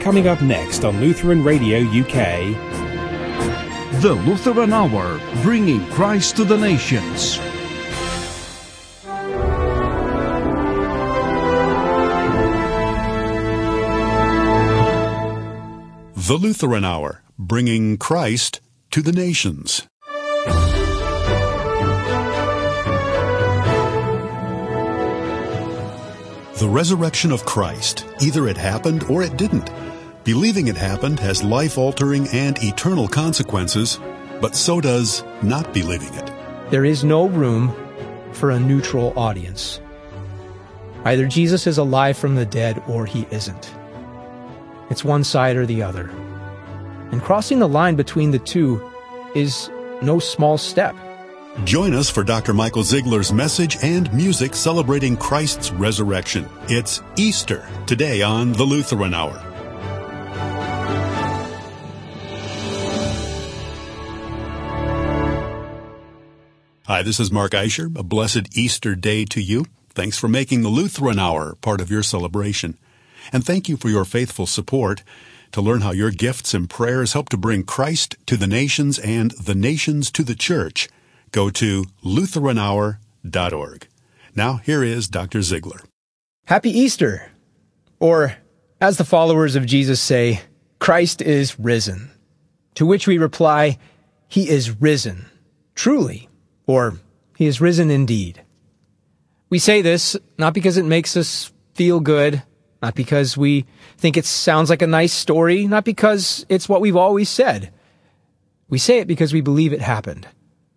Coming up next on Lutheran Radio UK. The Lutheran Hour, bringing Christ to the nations. The Lutheran Hour, bringing Christ to the nations. The resurrection of Christ, either it happened or it didn't. Believing it happened has life-altering and eternal consequences, but so does not believing it. There is no room for a neutral audience. Either Jesus is alive from the dead or he isn't. It's one side or the other. And crossing the line between the two is no small step. Join us for Dr. Michael Ziegler's message and music celebrating Christ's resurrection. It's Easter, today on the Lutheran Hour. Hi, this is Mark Eicher. A blessed Easter day to you. Thanks for making the Lutheran Hour part of your celebration. And thank you for your faithful support. To learn how your gifts and prayers help to bring Christ to the nations and the nations to the church, go to LutheranHour.org. Now, here is Dr. Ziegler. Happy Easter! Or, as the followers of Jesus say, Christ is risen. To which we reply, He is risen, truly, or He is risen indeed. We say this not because it makes us feel good, not because we think it sounds like a nice story, not because it's what we've always said. We say it because we believe it happened.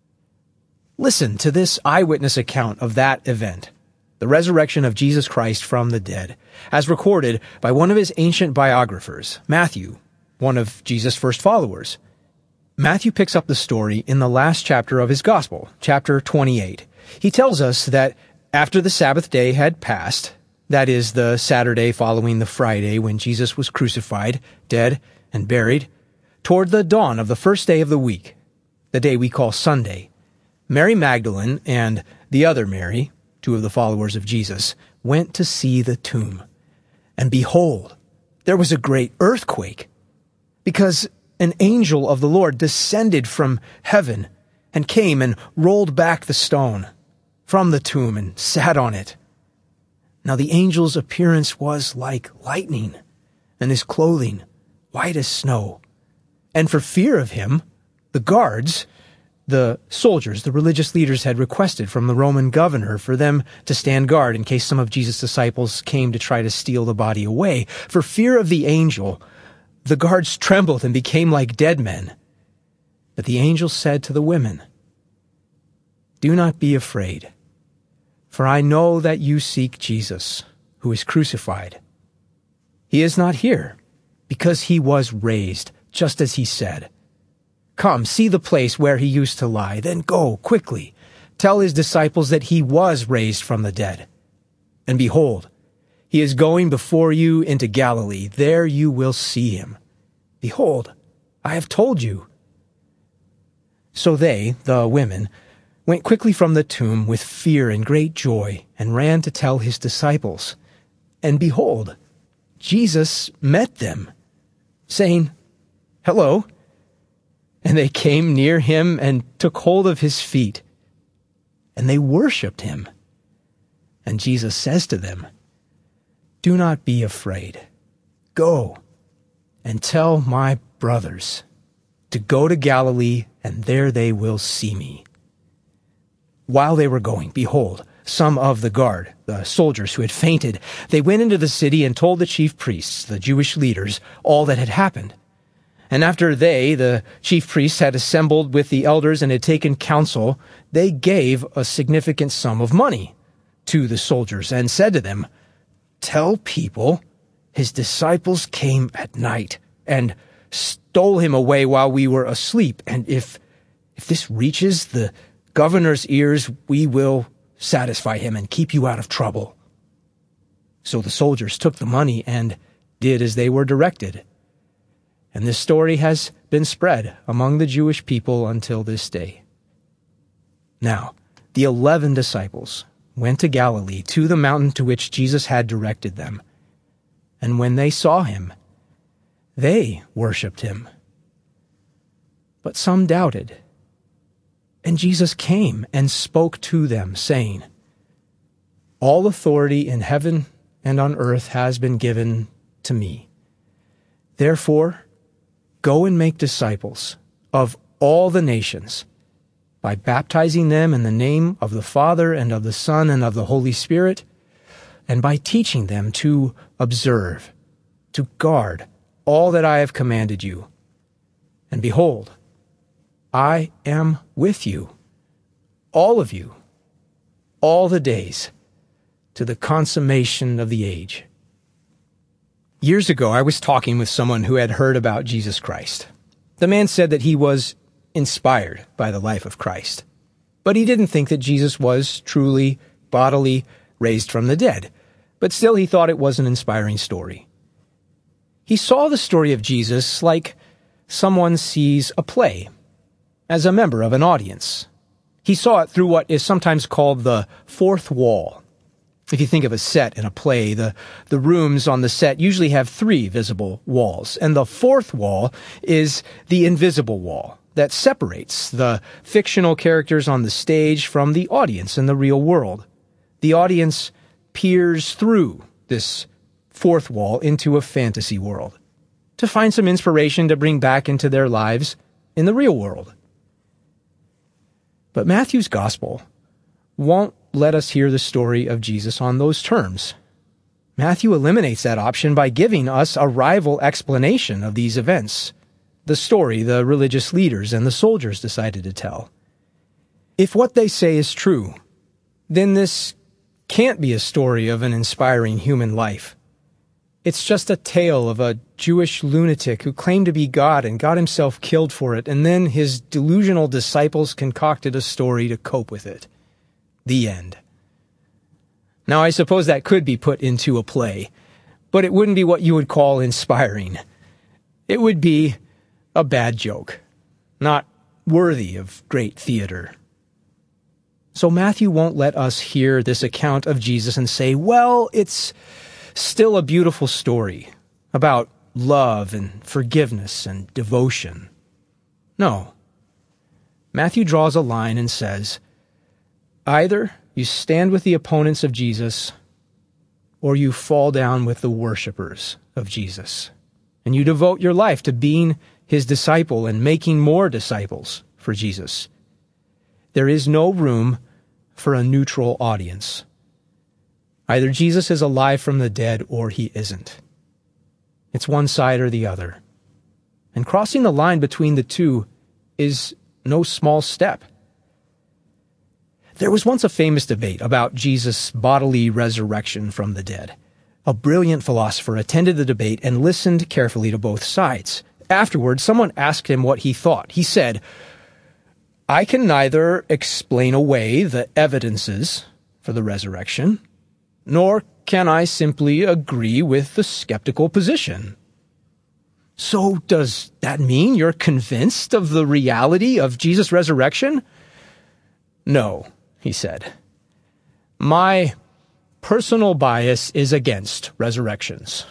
Listen to this eyewitness account of that event, the resurrection of Jesus Christ from the dead, as recorded by one of his ancient biographers, Matthew, one of Jesus' first followers. Matthew picks up the story in the last chapter of his Gospel, chapter 28. He tells us that after the Sabbath day had passed, that is, the Saturday following the Friday when Jesus was crucified, dead, and buried, toward the dawn of the first day of the week, the day we call Sunday, Mary Magdalene and the other Mary, two of the followers of Jesus, went to see the tomb. And behold, there was a great earthquake, because an angel of the Lord descended from heaven and came and rolled back the stone from the tomb and sat on it. Now the angel's appearance was like lightning, and his clothing white as snow. And for fear of him, the guards, the soldiers, the religious leaders had requested from the Roman governor for them to stand guard in case some of Jesus' disciples came to try to steal the body away. For fear of the angel, the guards trembled and became like dead men. But the angel said to the women, "Do not be afraid, for I know that you seek Jesus, who is crucified. He is not here, because he was raised, just as he said. Come, see the place where he used to lie, then go quickly. Tell his disciples that he was raised from the dead. And behold, he is going before you into Galilee. There you will see him. Behold, I have told you." So they, the women, went quickly from the tomb with fear and great joy, and ran to tell his disciples. And behold, Jesus met them, saying, "Hello." And they came near him and took hold of his feet, and they worshipped him. And Jesus says to them, "Do not be afraid. Go and tell my brothers to go to Galilee, and there they will see me." While they were going, behold, some of the guard, the soldiers who had fainted, they went into the city and told the chief priests, the Jewish leaders, all that had happened. And after they, the chief priests, had assembled with the elders and had taken counsel, they gave a significant sum of money to the soldiers and said to them, "Tell people his disciples came at night and stole him away while we were asleep. And if this reaches the governor's ears, we will satisfy him and keep you out of trouble." So the soldiers took the money and did as they were directed. And this story has been spread among the Jewish people until this day. Now, the 11 disciples went to Galilee, to the mountain to which Jesus had directed them. And when they saw him, They worshipped him. But some doubted. And Jesus came and spoke to them, saying, "All authority in heaven and on earth has been given to me. Therefore, go and make disciples of all the nations, by baptizing them in the name of the Father and of the Son and of the Holy Spirit, and by teaching them to observe, to guard all that I have commanded you. And behold, I am with you, all of you, all the days, to the consummation of the age." Years ago, I was talking with someone who had heard about Jesus Christ. The man said that he was inspired by the life of Christ, but he didn't think that Jesus was truly, bodily raised from the dead. But still, he thought it was an inspiring story. He saw the story of Jesus like someone sees a play, as a member of an audience. He saw it through what is sometimes called the fourth wall. If you think of a set in a play, the rooms on the set usually have 3 visible walls, and the fourth wall is the invisible wall that separates the fictional characters on the stage from the audience in the real world. The audience peers through this fourth wall into a fantasy world to find some inspiration to bring back into their lives in the real world. But Matthew's gospel won't let us hear the story of Jesus on those terms. Matthew eliminates that option by giving us a rival explanation of these events, the story the religious leaders and the soldiers decided to tell. If what they say is true, then this can't be a story of an inspiring human life. It's just a tale of a Jewish lunatic who claimed to be God and got himself killed for it, and then his delusional disciples concocted a story to cope with it. The end. Now, I suppose that could be put into a play, but it wouldn't be what you would call inspiring. It would be a bad joke, not worthy of great theater. So Matthew won't let us hear this account of Jesus and say, well, it's still a beautiful story about love and forgiveness and devotion. No. Matthew draws a line and says, either you stand with the opponents of Jesus, or you fall down with the worshipers of Jesus, and you devote your life to being his disciple and making more disciples for Jesus. There is no room for a neutral audience. Either Jesus is alive from the dead or he isn't. It's one side or the other. And crossing the line between the two is no small step. There was once a famous debate about Jesus' bodily resurrection from the dead. A brilliant philosopher attended the debate and listened carefully to both sides. Afterward, someone asked him what he thought. He said, I can neither explain away the evidences for the resurrection, nor can I simply agree with the skeptical position. So does that mean you're convinced of the reality of Jesus' resurrection? No, he said. My personal bias is against resurrections.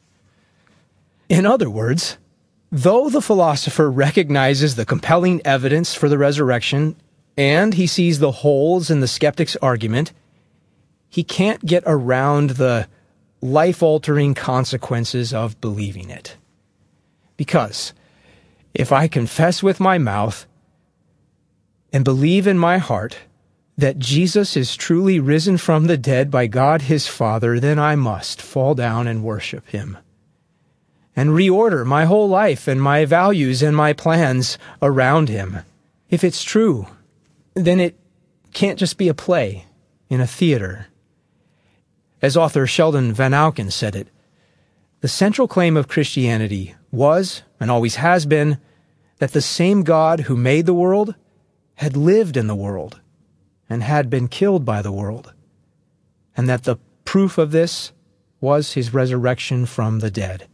In other words, though the philosopher recognizes the compelling evidence for the resurrection and he sees the holes in the skeptic's argument, he can't get around the life-altering consequences of believing it. Because if I confess with my mouth and believe in my heart that Jesus is truly risen from the dead by God his Father, then I must fall down and worship him and reorder my whole life and my values and my plans around him. If it's true, then it can't just be a play in a theater. As author Sheldon Vanauken said it, the central claim of Christianity was, and always has been, that the same God who made the world had lived in the world and had been killed by the world, and that the proof of this was his resurrection from the dead.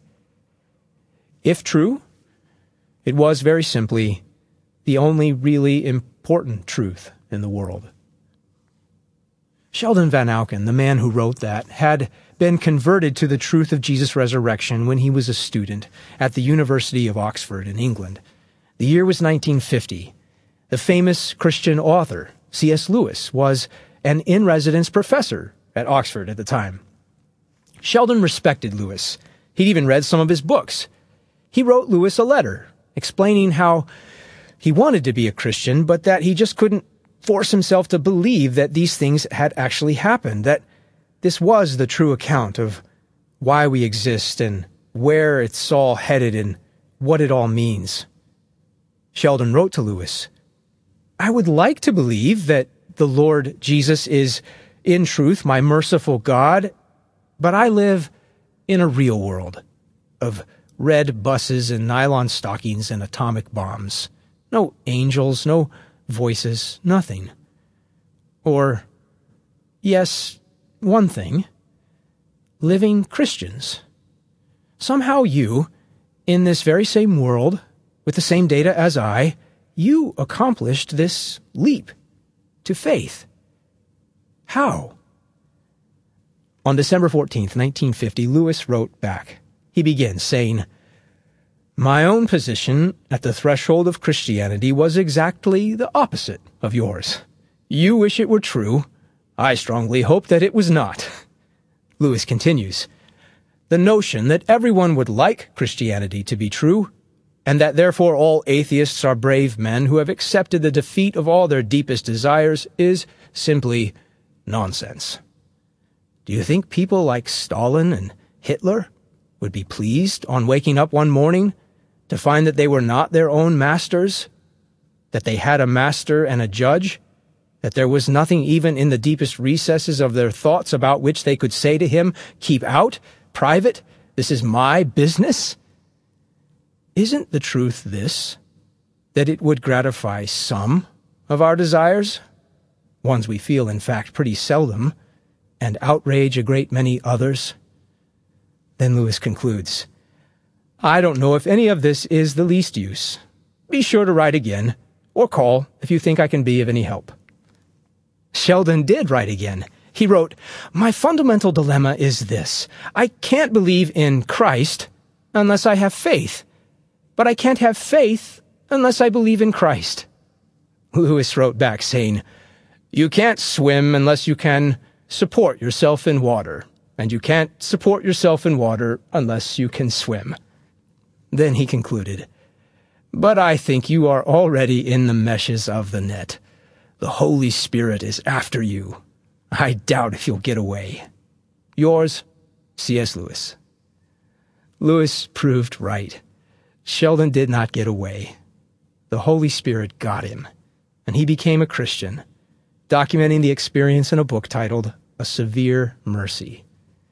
If true, it was very simply the only really important truth in the world. Sheldon Vanauken, the man who wrote that, had been converted to the truth of Jesus' resurrection when he was a student at the University of Oxford in England. The year was 1950. The famous Christian author, C.S. Lewis, was an in-residence professor at Oxford at the time. Sheldon respected Lewis. He'd even read some of his books. He wrote Lewis a letter explaining how he wanted to be a Christian, but that he just couldn't force himself to believe that these things had actually happened, that this was the true account of why we exist and where it's all headed and what it all means. Sheldon wrote to Lewis, "I would like to believe that the Lord Jesus is, in truth, my merciful God, but I live in a real world of red buses and nylon stockings and atomic bombs. No angels, no voices, nothing. Or, yes, one thing, living Christians. Somehow you, in this very same world, with the same data as I, you accomplished this leap to faith. How?" On December 14th, 1950, Lewis wrote back. He begins saying, "My own position at the threshold of Christianity was exactly the opposite of yours. You wish it were true. I strongly hope that it was not." Lewis continues, "The notion that everyone would like Christianity to be true, and that therefore all atheists are brave men who have accepted the defeat of all their deepest desires, is simply nonsense. Do you think people like Stalin and Hitler would be pleased on waking up one morning to find that they were not their own masters, that they had a master and a judge, that there was nothing even in the deepest recesses of their thoughts about which they could say to him, 'Keep out, private, this is my business'? Isn't the truth this, that it would gratify some of our desires, ones we feel in fact pretty seldom, and outrage a great many others?" Then Lewis concludes, "I don't know if any of this is the least use. Be sure to write again, or call if you think I can be of any help." Sheldon did write again. He wrote, "My fundamental dilemma is this. I can't believe in Christ unless I have faith, but I can't have faith unless I believe in Christ." Lewis wrote back saying, "You can't swim unless you can support yourself in water, and you can't support yourself in water unless you can swim." Then he concluded, "But I think you are already in the meshes of the net. The Holy Spirit is after you. I doubt if you'll get away. Yours, C.S. Lewis." Lewis proved right. Sheldon did not get away. The Holy Spirit got him, and he became a Christian, documenting the experience in a book titled A Severe Mercy.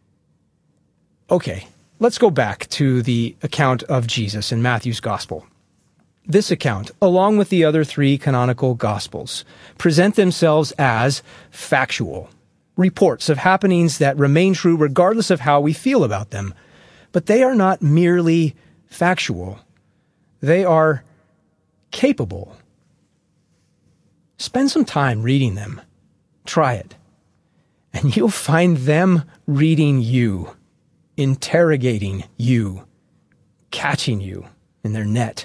Okay, let's go back to the account of Jesus in Matthew's Gospel. This account, along with the other three canonical Gospels, present themselves as factual reports of happenings that remain true regardless of how we feel about them. But they are not merely factual. They are capable. Spend some time reading them. Try it. And you'll find them reading you, interrogating you, catching you in their net.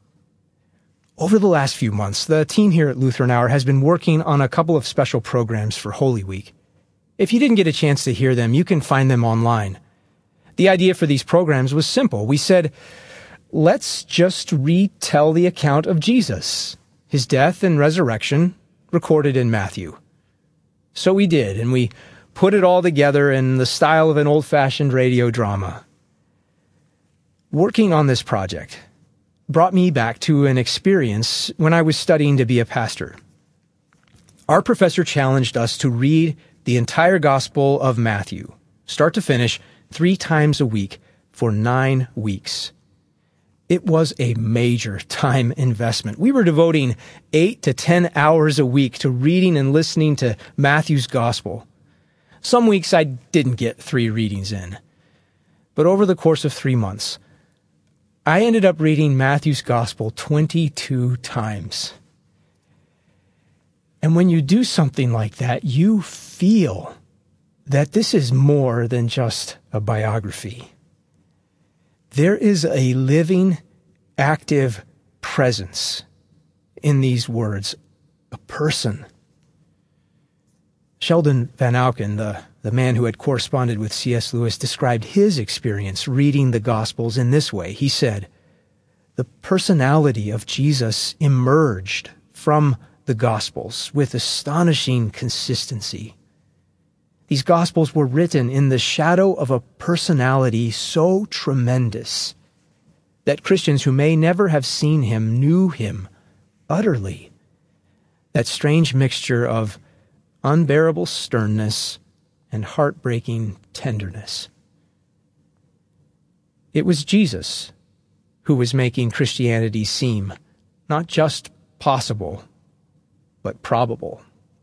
Over the last few months, the team here at Lutheran Hour has been working on a couple of special programs for Holy Week. If you didn't get a chance to hear them, you can find them online. The idea for these programs was simple. We said, let's just retell the account of Jesus, his death and resurrection, recorded in Matthew. So we did, and we put it all together in the style of an old-fashioned radio drama. Working on this project brought me back to an experience when I was studying to be a pastor. Our professor challenged us to read the entire Gospel of Matthew, start to finish, 3 times a week for 9 weeks. It was a major time investment. We were devoting 8 to 10 hours a week to reading and listening to Matthew's Gospel. Some weeks I didn't get 3 readings in. But over the course of 3 months, I ended up reading Matthew's Gospel 22 times. And when you do something like that, you feel that this is more than just a biography. There is a living, active presence in these words, a person. Sheldon Van Auken, the man who had corresponded with C.S. Lewis, described his experience reading the Gospels in this way. He said, "The personality of Jesus emerged from the Gospels with astonishing consistency. These Gospels were written in the shadow of a personality so tremendous that Christians who may never have seen him knew him utterly. That strange mixture of unbearable sternness and heartbreaking tenderness." It was Jesus who was making Christianity seem not just possible, but probable.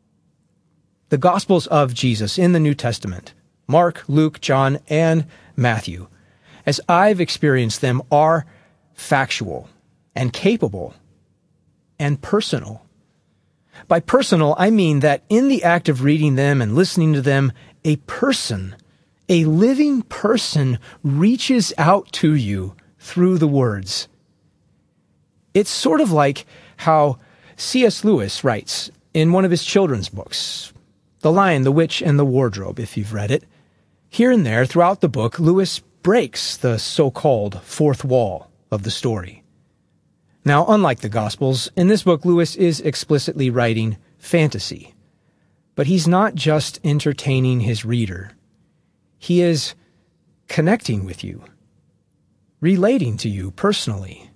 The Gospels of Jesus in the New Testament, Mark, Luke, John, and Matthew, as I've experienced them, are factual and capable and personal. By personal, I mean that in the act of reading them and listening to them, a person, a living person, reaches out to you through the words. It's sort of like how C.S. Lewis writes in one of his children's books, The Lion, the Witch, and the Wardrobe, if you've read it. Here and there, throughout the book, Lewis breaks the so-called fourth wall of the story. Now, unlike the Gospels, in this book, Lewis is explicitly writing fantasy. But he's not just entertaining his reader. He is connecting with you, relating to you personally.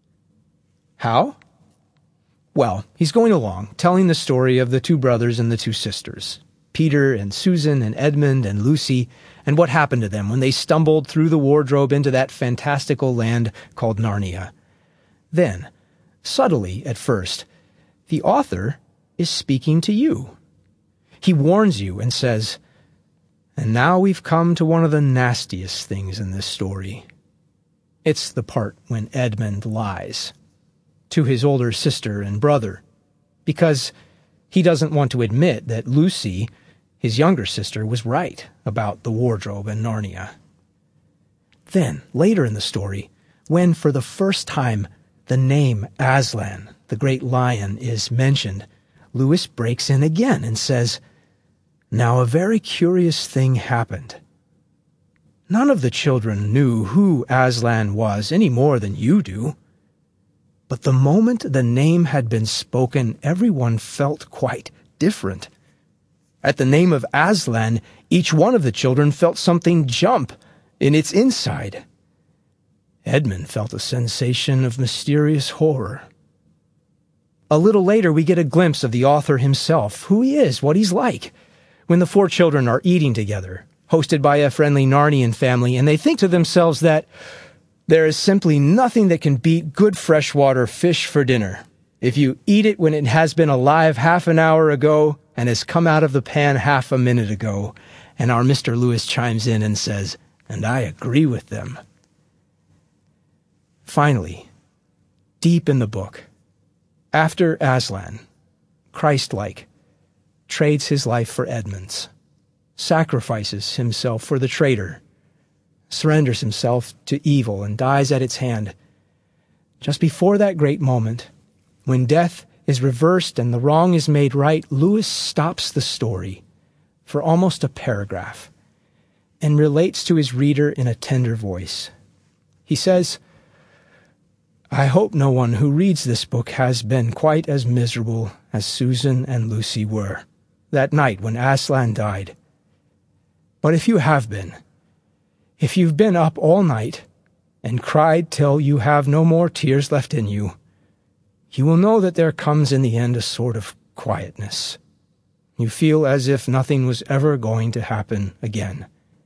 How? Well, he's going along, telling the story of the two brothers and the two sisters, Peter and Susan and Edmund and Lucy, and what happened to them when they stumbled through the wardrobe into that fantastical land called Narnia. Then, subtly at first, the author is speaking to you. He warns you and says, "And now we've come to one of the nastiest things in this story." It's the part when Edmund lies to his older sister and brother, because he doesn't want to admit that Lucy, his younger sister, was right about the wardrobe and Narnia. Then, later in the story, when for the first time the name Aslan, the great lion, is mentioned, Lewis breaks in again and says, "Now a very curious thing happened. None of the children knew who Aslan was any more than you do. But the moment the name had been spoken, everyone felt quite different. At the name of Aslan, each one of the children felt something jump in its inside. Edmund felt a sensation of mysterious horror." A little later, we get a glimpse of the author himself, who he is, what he's like, when the four children are eating together, hosted by a friendly Narnian family, and they think to themselves that there is simply nothing that can beat good freshwater fish for dinner. If you eat it when it has been alive half an hour ago and has come out of the pan half a minute ago. And our Mr. Lewis chimes in and says, "And I agree with them." Finally, deep in the book, after Aslan, Christ-like, trades his life for Edmund's, sacrifices himself for the traitor, surrenders himself to evil and dies at its hand. Just before that great moment, when death is reversed and the wrong is made right, Lewis stops the story for almost a paragraph and relates to his reader in a tender voice. He says, "I hope no one who reads this book has been quite as miserable as Susan and Lucy were that night when Aslan died. But if you have been, if you've been up all night and cried till you have no more tears left in you, you will know that there comes in the end a sort of quietness. You feel as if nothing was ever going to happen again."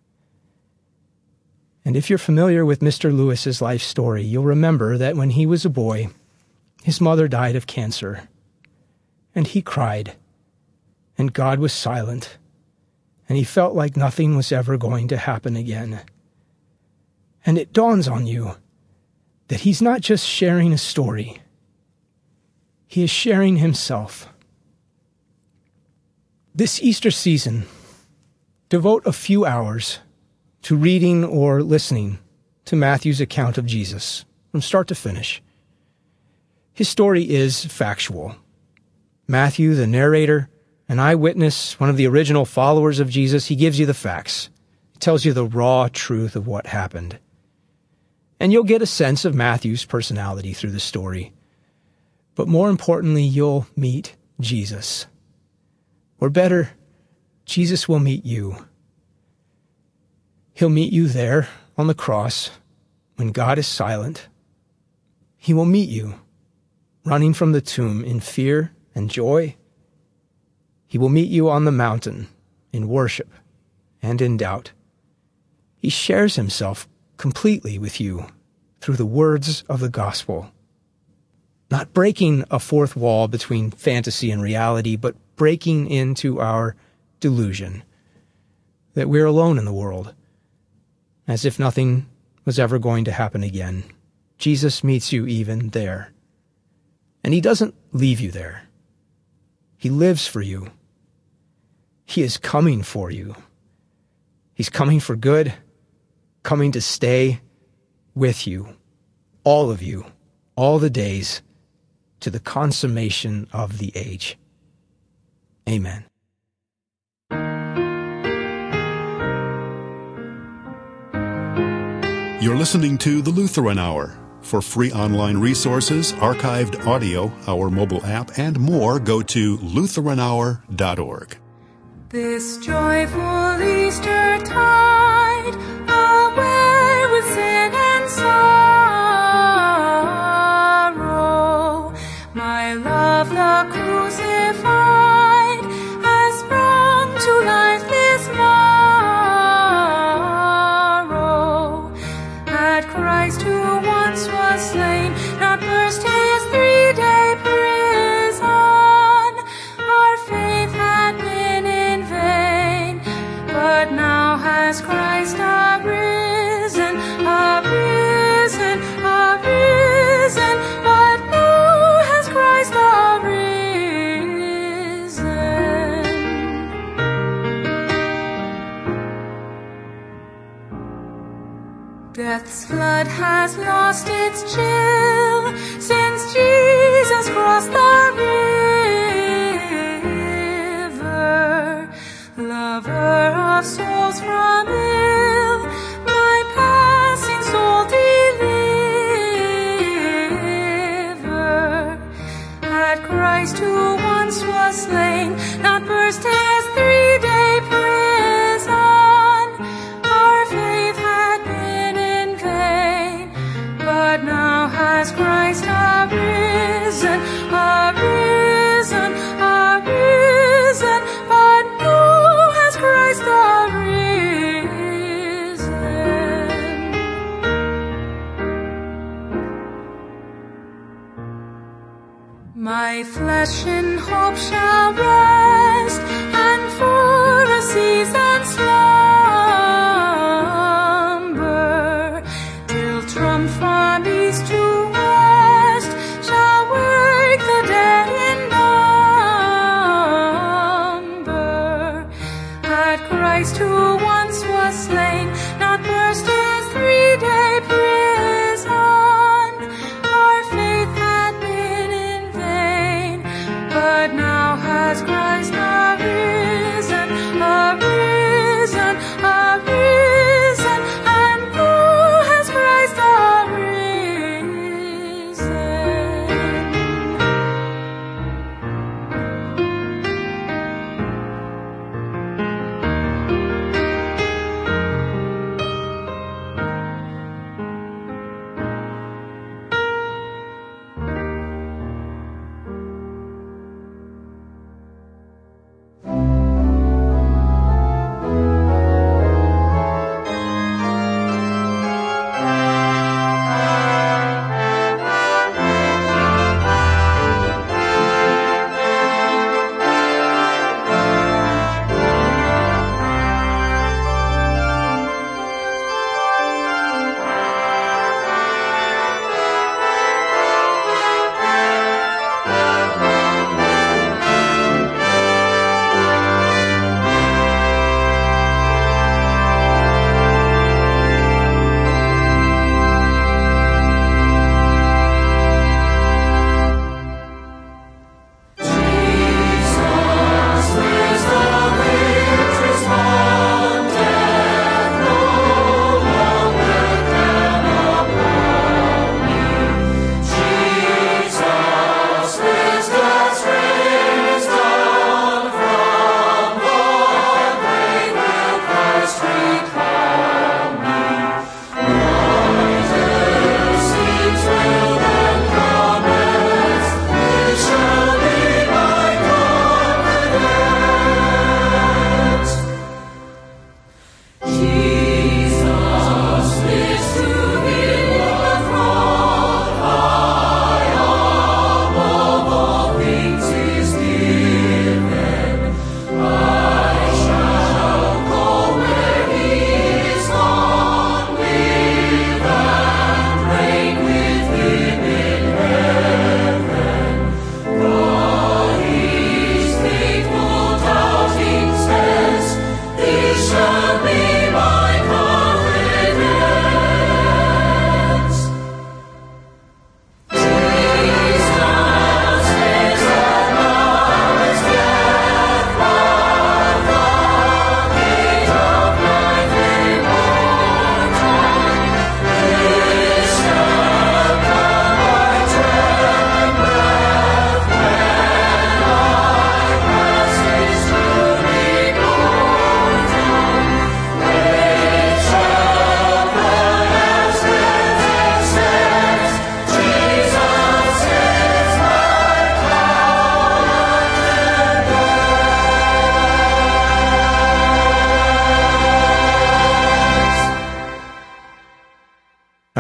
And if you're familiar with Mr. Lewis's life story, you'll remember that when he was a boy, his mother died of cancer. And he cried, and God was silent, and he felt like nothing was ever going to happen again. And it dawns on you that he's not just sharing a story. He is sharing himself. This Easter season, Devote a few hours to reading or listening to Matthew's account of Jesus from start to finish. His story is factual. Matthew, the narrator, an eyewitness, one of the original followers of Jesus, he gives you the facts. He tells you the raw truth of what happened. And you'll get a sense of Matthew's personality through the story. But more importantly, you'll meet Jesus. Or better, Jesus will meet you. He'll meet you there on the cross when God is silent. He will meet you running from the tomb in fear and joy. He will meet you on the mountain in worship and in doubt. He shares himself completely with you through the words of the gospel, not breaking a fourth wall between fantasy and reality, but breaking into our delusion that we're alone in the world, as if nothing was ever going to happen again. Jesus meets you even there. And he doesn't leave you there. He lives for you. He is coming for you. He's coming for good, coming to stay with you, all of you, all the days, to the consummation of the age. Amen. You're listening to the Lutheran Hour. For free online resources, archived audio, our mobile app, and more, go to LutheranHour.org. This joyful Easter tide, away with sin and sorrow, my love the crucified has sprung to life this morrow. Had Christ who once was slain not burst his 3-day prison, our faith had been in vain, but now has Christ arisen, arisen, arisen, but now has Christ arisen. Death's flood has lost its chill since Jesus crossed the river. Lover of souls from ill, my passing soul deliver. Had Christ who once was slain not burst his 3-day prison, our faith had been in vain, but now has Christ arisen, arisen, arisen, but now has Christ arisen. My flesh in hope shall rest, and for a season slumber, till trump from east to west shall wake the dead in number. Had Christ who once was slain not burst his 3-day prison, our faith had been in vain, but now has Christ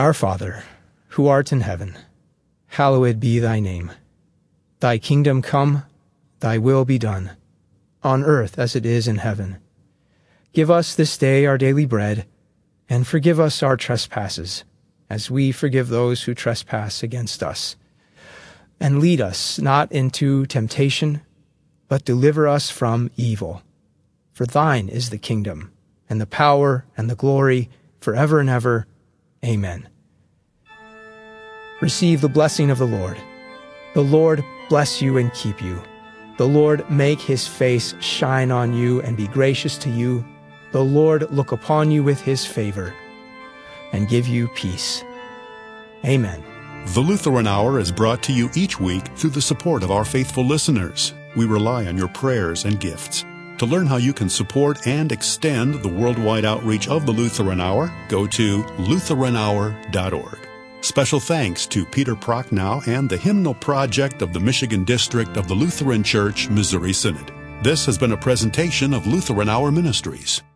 Our Father, who art in heaven, hallowed be thy name. Thy kingdom come, thy will be done, on earth as it is in heaven. Give us this day our daily bread, and forgive us our trespasses, as we forgive those who trespass against us. And lead us not into temptation, but deliver us from evil. For thine is the kingdom, and the power, and the glory, forever and ever. Amen. Receive the blessing of the Lord. The Lord bless you and keep you. The Lord make his face shine on you and be gracious to you. The Lord look upon you with his favor and give you peace. Amen. The Lutheran Hour is brought to you each week through the support of our faithful listeners. We rely on your prayers and gifts. To learn how you can support and extend the worldwide outreach of the Lutheran Hour, go to LutheranHour.org. Special thanks to Peter Prochnow and the Hymnal Project of the Michigan District of the Lutheran Church, Missouri Synod. This has been a presentation of Lutheran Hour Ministries.